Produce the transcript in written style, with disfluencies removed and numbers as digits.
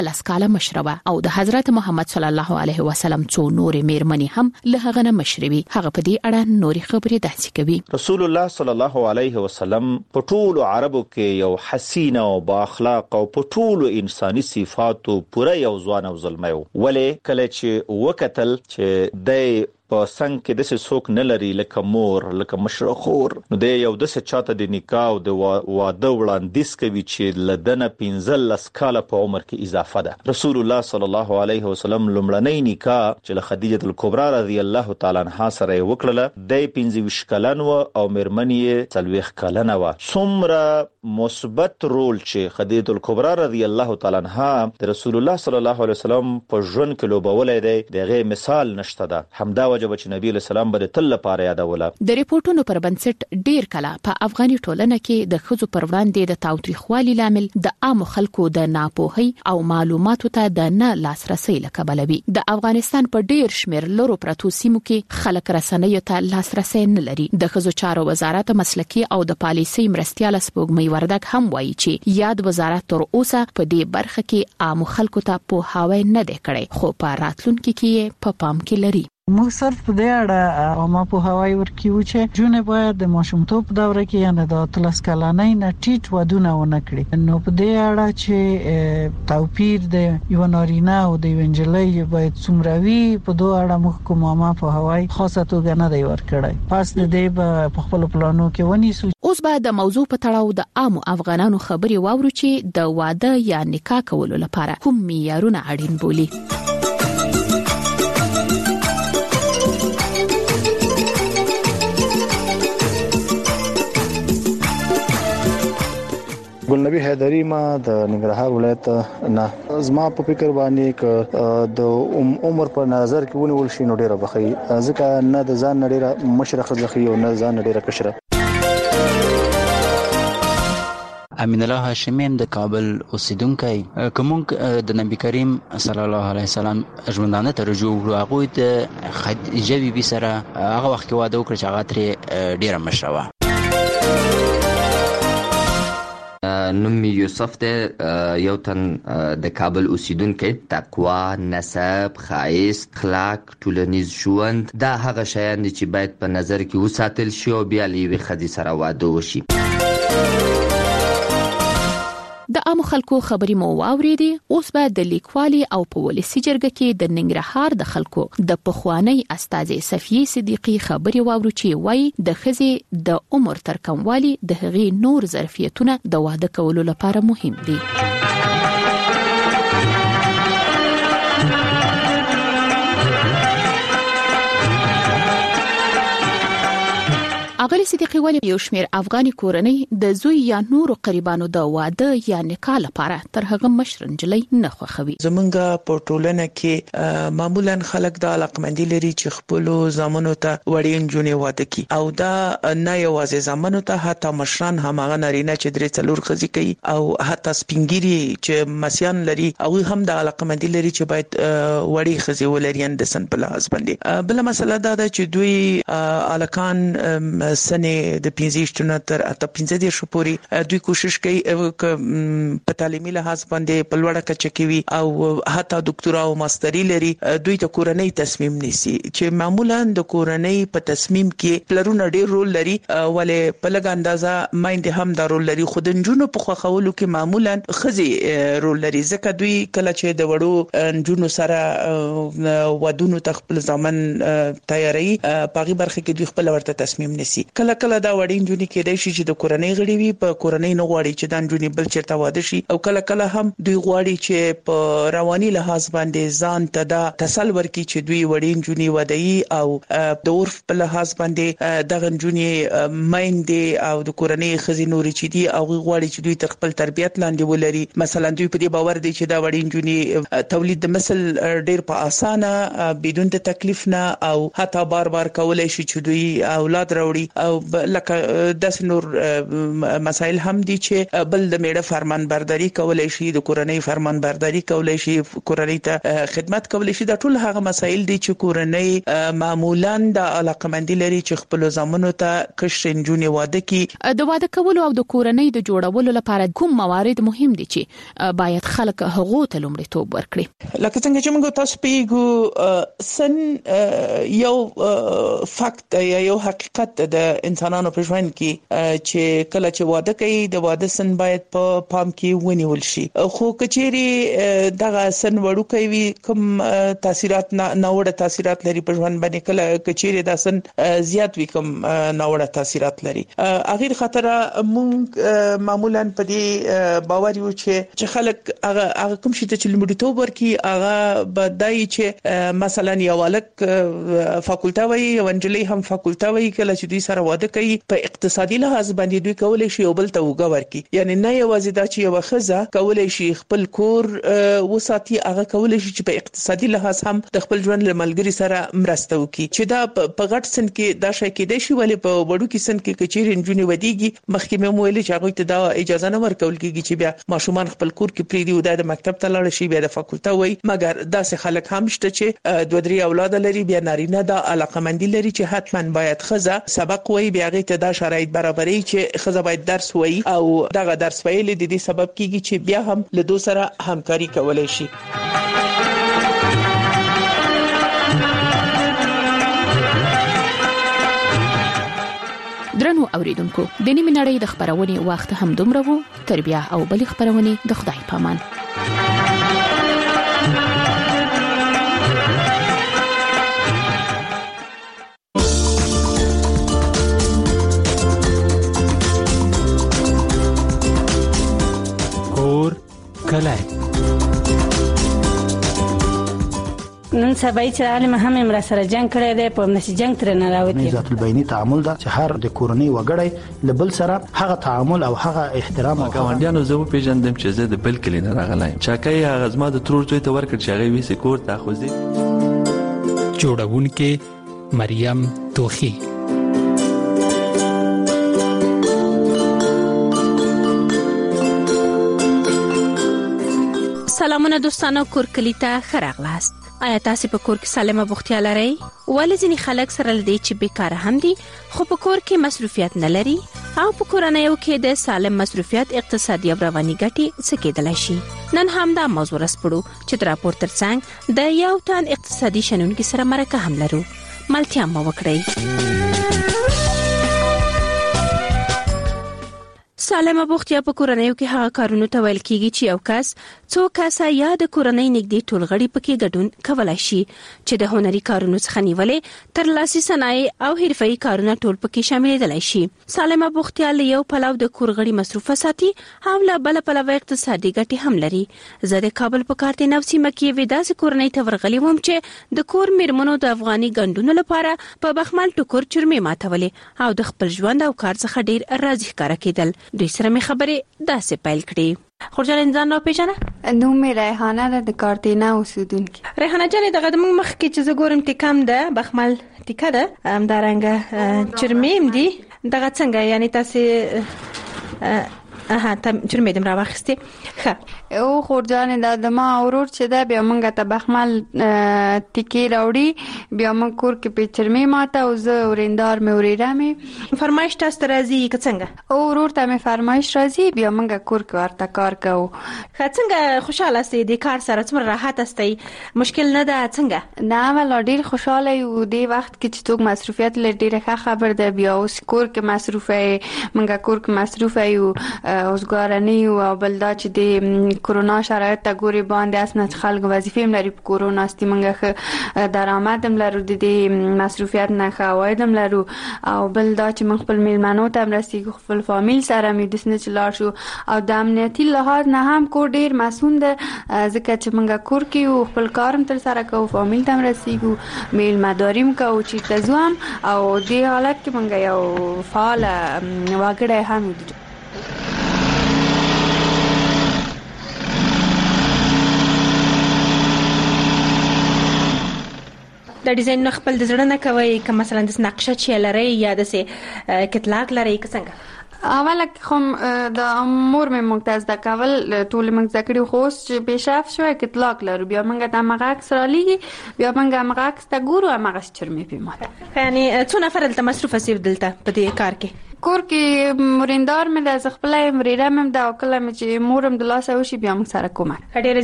10 کاله مشره او د حضرت محمد صلی الله علیه وسلم څو نورې میرمنې هم له هغه نه مشروي. هغه په دې اړه نورې خبرې داسې کوي. رسول الله صلی الله علیه وسلم په ټولو عربو کې یو حسین او با اخلاق او په ټولو انساني صفاتو پوره یو ځوان او زلمی و. ولې کله چې وکتل چې د په څنګه کې د څوک نه لري لکه مور لکه مشره خور، نو د یو د چاته د نکاح او د واده وړاندیز کوي چې لدنه 15 کاله په عمر کې اضافه ده. رسول الله صلی الله علیه وسلم لومړنی نکاح چې له خدیجه الکبرى رضی الله تعالی عنها سره وکړله د 15 کلن و او مېرمنې 40 کلن و. څومره مثبت رول چې خدیجه الکبرى رضی الله تعالی عنها د رسول الله صلی الله علیه وسلم په ژوند کې لوبولې دی دغه مثال نشته ده. همدا وجب چې نبی له سلام به تل لپاره یادوله. د ریپورتونو پر بنسټ ډیر کله په افغاني ټولنه کې د خزو پر وړاندې د تاوتریخوالي لامل د عام خلکو د ناپوهي او معلوماتو ته د نه لاسرسي لکبل وي. د افغانستان په ډیر شمیر لورو پرتو سیمو کې خلک رسنیو ته لاسرسي نه لري. د خزو چارو وزارت مسلکی او د پالیسي مرستيال سپوږمۍ وردک هم وایي چې یاد وزارت تر اوسه په دې برخه کې عام خلکو ته په هاوی نه دی کړی، خو په راتلونکي کې په پام کې لري. موږ صرف په دې اړه ما په هوای ورکیو چې جون باید د ماشومتوب دوره کې یعنی د 13 کلنۍ نه ټیټ ودونه ونه کړي. نو په دې اړه چې توپیر د یو نارینه او د وینجلۍ باید څومره وي په دوه اړه موږ کومه ما په هوای خاصه توګه نه دی ورکړی. پس د دې په خپل پلانو کې ونیسو. اوس به د موضوع په تړاو د عام افغانانو خبري واورو چې د واده یا نکاح کولو لپاره کوم معیارونه اړین بولي. ګلنبی حیدری ما د ننګرهار ولایت نه زما په فکر باندې ک د عمر په نظر کې ونیول شي نو ډیره بخي ځکه نه د ځان ډیره مشرخه ځخي او نه ځان ډیره کشره. امین الله هاشمیم د کابل اوسیدونکی. کوم د نبی کریم صلی الله علیه وسلم ژوندانه ته رجوع هغه د خدیجه بیبي سره هغه وخت کې واده وکړ چې هغه ترې ډیره مشره وه. نوم یوسف ده، یو تن د کابل اوسیدونکی. تقوا، نسب، خایست، اخلاق، ټولنیز ژوند دا هغه شیان دي چې باید په نظر کې وساتل شي او بیا له یوې ښځې سره واده وشي. د عام خلکو خبري مو واوریدي. اوس به د لیکوالي او په ولسی جرګه کې د ننګرهار د خلکو د پخوانی استاد صفیه صدیقی خبري واورو چې وای د خزي د عمر تر کموالي د هغې نور ظرفیتونه د واده کولو لپاره مهم دي. اغلی صدیقی ولی یو شمیر افغاني کورنۍ د زوی یا نور قریبانو د واده یا نکاح لپاره تر هغه مشرنجلې نه خوښوي. زمونږ په ټولنه کې معمولا خلک د علاقمندي لري چې خپل زامنو ته وړي نجونې واده کی او دا نه یوازې زامنو ته حتی مشران هم هغه نارینه چې درې څلور ښځې کوي او حتی سپینګيري چې مسیان لري او هم د علاقمندي لري چې باید وړي ښځې ولري اندسن په لاس باندې. بل مسله دا ده چې دوی الکان سنه د 15 تر 15 شو پوری دوی کوشش کوي په تعلیمي لحاظ باندې په لوړه کچه کې وي او حتی ډاکټرا او ماستری لري. دوی ته کورنۍ تصمیم نیسي چې معمولا د کورنۍ په تصمیم کې پلرونه ډیر رول لري ولې په لږ اندازه مایند هم دا رول لري. خو د جنونو په خوخولو کې معمولا خزي رول لري ځکه دوی کله چې د وړو جنونو سره ودونو تخپل ځامن تیاری پاغي برخه کې دوی خپل ورته تصمیم نیسي. کله کله دا وړین جونی کېدای شي چې د کورنۍ غړي وي په کورنۍ نه غواړي چې د جونی بل چیرته واده شي او کله کله هم دوی غواړي چې په رواني لحاظ باندې ځان ته دا تسل ورکړي چې دوی وړین جونی ودایي او د عرف په لحاظ باندې دغه جونی مایندې او د کورنۍ خزینوري چې دي او غواړي چې دوی تر خپل تربيت لاندې ولري. مثلا دوی په دې باور دي چې دا وړین جونی تولید د مثل ډیر په اسانه بدون د تکلیف نه او حتی بار بار کولای شي چې دوی اولاد راوړي او لکه د نور مسائل هم دي چې بل د میړه فرمانبرداري کولای شي، د کورنۍ فرمانبرداري کولای شي، کورنۍ ته خدمت کولای شي. دا ټول هغه مسائل دي چې کورنۍ معمولاً د علاقمندي لري چې خپل زامنو ته کشر نجونې واده کی. د واده کولو او د کورنۍ د جوړولو لپاره کوم موارد مهم دي چې باید خلک هغه ته لومړیتوب ورکړي؟ لکه څنګه چې موږ تاسو پیګو سن یو فکت یا یو حقیقت د انسانانو په ژوند کې چې کله چې واده کوي د واده سن باید په پام کې ونیول شي. خو کچېری دغه سن وړو کوي کوم تاثیرات ناوړه تاثیرات لري په ژوند باندې، کله کچېری د سن زیات وي کوم ناوړه تاثیرات لري. اغیر خاطر مونږ معمولا په دې باور یو چې خلک هغه کوم شي ته لومړیتوب ورکړي هغه بدای چې مثلا یو ولک فاکولټه وي او انجلۍ هم فاکولټه وي، کله چې دوی سره واده کوي په اقتصادي لحاظ باندې دوی کولای شي یو بل ته وګور کی. یعنی نه یوازې دا چې یو خزه کولای شي خپل کور وساتي، هغه کولای شي چې په اقتصادي لحاظ هم د خپل ژوند لملګری سره مرسته وکړي. چې دا په غټ سن کې دا شای کېدای شي، ولې په وړو کې سن کې کچېر انجونی ودیږي مخکې مې ویل چې هغه ته دا اجازه نه ورکول کېږي چې بیا ماشومان خپل کور کې پریدي او د مکتب ته لاړ شي بیا د فاکولټه وي. مګر داسې خلک هم شته چې دوه درې اولاد لري، بیا نارینه دا علاقمندي لري چې حتما باید خزه سبق وي، بیا غي ته دا شرایط برابرې چې خزه باید درس وي او دغه درس ویل د دې سبب کیږي چې بیا هم له دوی سره همکاري کولای شي. درنو اوریدونکو، د نیمه نړۍ د خبرونې وخت هم دومره وو. تر بیا او بل خبرونه د خدای پامان. کلای نن سبا چې عالم هم امر سره جنگ کړی دی، په نشي جنگ تر نه راوتی. ذات البینی تعامل دا چې هر د کورنۍ وګړي لبل سره هغه تعامل او هغه احترام او ګاونډیانو زه پیژندم چې زه د بل کلی نه راغلایم. چاکای هغه زما د ترور دوی ته ورکړ چې هغه ویسه کور ته خوځي. جوړونکې مریم توخی. سلامونه دوستانو، کور کلی ته خراغلاست. آیا تاسو په کور کې سالمه بوختیا لرئ؟ ولې ځینې خلک سره لدی چې بیکاره هم دي خو په کور کې مصروفیت نه لري او په کورنیو کې د سالم مصروفیت اقتصادي او رواني ګټې څه کېدلای شي؟ نن هم دا موضوع رسپړو چې تر راپور ترڅنګ د یو تن اقتصادي شنونکو سره مرکه هم لرو. ملتیا مو وکړئ. سالمه بوختیا په کورنیو کې هغه کارونه ته ویل کیږي چې یو کس څو کسه یا د کورنۍ نږدې ټولغړي پکې ګډون کولای شي، چې د هنري کارونو څخه نیولې تر لاسي صنایع او حرفي کارونه ټول پکې شاملېدلای شي. سالمه بوختیا له یو پلو د کورغړي مصروفه ساتي او له بل پلو اقتصادي ګټې هم لري. زه د کابل په کارته نفسي مکیه ودا سي کورنۍ ته ورغلی وم چې د کور میرمنو د افغاني ګندونو لپاره په بخمل ټکور چرمي ماتولې او د خپل ژوند او کار څخه ډیر راضي ښکارا کېدل. دوی سره مې خبرې داسې پیل کړې. خورجان انسان را پیژنه؟ نوم مې ریحانه ده، د کارتینا اوسیدونکي. ریحانه جانې دغه د موږ مخ کې چې زه ګورم ټیکم ده بخمل ټیکه ده همدارنګه چرمیم دي، دغه څنګه یعنی تاسو چرمې دم را واخستې؟ او خورجان د ما اورور چې ده بیا مونږ ته بخمل ټیکې راوړي، بیا مونږ کور کې په چرمې ماته او زه ورندار مې وریره مې فرمایش تاسو راځي که څنګه؟ او ورور ته مې فرمایش راځي، بیا مونږ کور کې ورته کار کوو. څنګه خوشاله استئ د کار سره؟ څومره راحت استئ؟ مشکل نه ده څنګه؟ نه ولا ډیر خوشاله یو. دی وخت کې چې څوک مصروفیت لري ډیره ښه خبر ده. بیا اوس کور کې مصروفه مونږ کور کې مصروفه یو اوسګارنی او بل دا چې د کرونا شرایط ته ګوري باندې اسنه خلک وظیفې هم لري. په کرونا ستې مونږه درآمد هم لرو، د دې مصروفیت نه عواید هم لرو او بل دا چې مونږ خپل میلمنو ته هم رسیږو، خپل فامیل سره مې د سن چې لاړ شو او د امنیتي لحاظ نه هم کور ډیر مسؤل ده، ځکه چې مونږ کور کې او خپل کارم تر سره کوو، فامیل ته هم رسیږو، میلمداریم کوو چې تاسو هم او دې حالت کې مونږ یو فعال واګړی هم دي. د د ډیزاین خپل د زړه نه کوي که مثلا د نقشه چې لري یا د سه کتلاک لري که څنګه اوله کوم د مور مې ممتاز د کول ټول موږ ذکر خو چې بشاف شو کتلاک لرو بیا موږ د مغه عکس را لګي بیا موږ مغه عکس ته ګورو مغه چرمې پیمات یعنی څو نفر دلته مصروف اسیب دلته په دې کار کې کور کې مریندار مې د خپلې مریره مې د وکړه مې چې مورم د لاسه وشي بیا موږ سره کومه